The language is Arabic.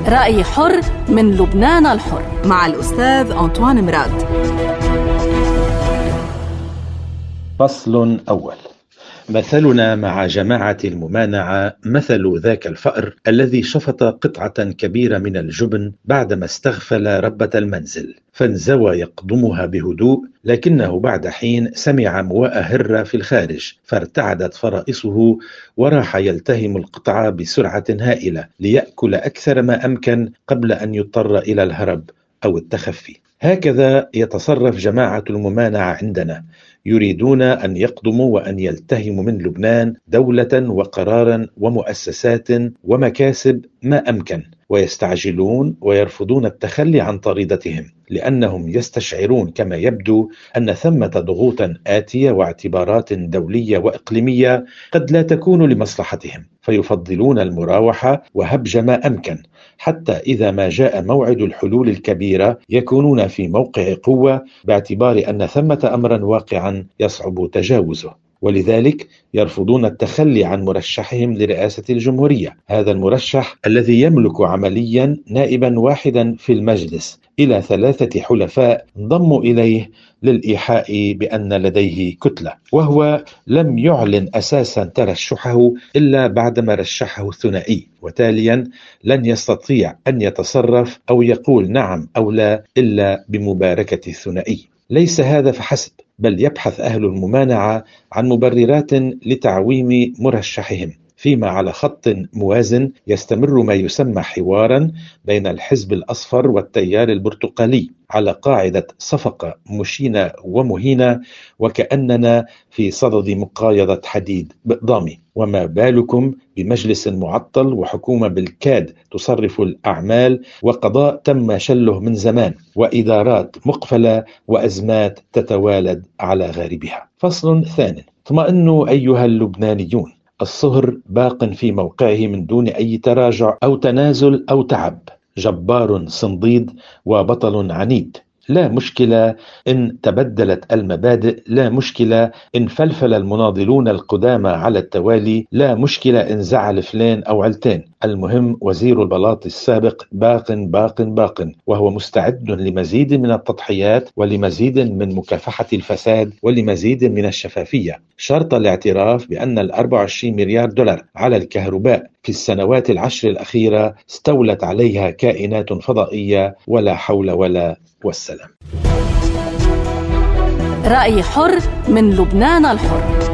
رأي حر من لبنان الحر مع الأستاذ أنطوان مراد. فصل أول. مثلنا مع جماعة الممانعة مثل ذاك الفأر الذي شفط قطعة كبيرة من الجبن بعدما استغفل ربة المنزل، فانزوى يقضمها بهدوء، لكنه بعد حين سمع مواء هرة في الخارج، فارتعدت فرائصه وراح يلتهم القطعة بسرعة هائلة ليأكل أكثر ما أمكن قبل أن يضطر إلى الهرب أو التخفي. هكذا يتصرف جماعة الممانعة عندنا، يريدون أن يقضموا وأن يلتهموا من لبنان دولة وقرارا ومؤسسات ومكاسب ما أمكن، ويستعجلون ويرفضون التخلي عن طريدتهم، لأنهم يستشعرون كما يبدو أن ثمة ضغوطا آتية واعتبارات دولية وإقليمية قد لا تكون لمصلحتهم، فيفضلون المراوحة وهبج ما أمكن، حتى إذا ما جاء موعد الحلول الكبيرة يكونون في موقع قوة، باعتبار أن ثمة أمرا واقعا يصعب تجاوزه. ولذلك يرفضون التخلي عن مرشحهم لرئاسة الجمهورية، هذا المرشح الذي يملك عمليا نائبا واحدا في المجلس إلى 3 حلفاء انضموا إليه للإيحاء بأن لديه كتلة، وهو لم يعلن أساسا ترشحه إلا بعدما رشحه الثنائي، وتاليا لن يستطيع أن يتصرف أو يقول نعم أو لا إلا بمباركة الثنائي. ليس هذا فحسب، بل يبحث أهل الممانعة عن مبررات لتعويم مرشحهم، فيما على خط موازن يستمر ما يسمى حوارا بين الحزب الأصفر والتيار البرتقالي على قاعدة صفقة مشينة ومهينة، وكأننا في صدد مقايضة حديد بإقضامي. وما بالكم بمجلس معطل وحكومة بالكاد تصرف الأعمال وقضاء تم شله من زمان وإدارات مقفلة وأزمات تتوالد على غاربها. فصل ثاني. اطمئنوا أيها اللبنانيون، الصهر باق في موقعه من دون أي تراجع أو تنازل أو تعب، جبار صنديد وبطل عنيد. لا مشكلة إن تبدلت المبادئ، لا مشكلة إن فلفل المناضلون القدامى على التوالي، لا مشكلة إن زعل فلان أو علتين، المهم وزير البلاط السابق باق باق باق، وهو مستعد لمزيد من التضحيات ولمزيد من مكافحة الفساد ولمزيد من الشفافية، شرط الاعتراف بأن 24 مليار دولار على الكهرباء في السنوات 10 الأخيرة استولت عليها كائنات فضائية، ولا حول ولا والسلام. رأي حر من لبنان الحر.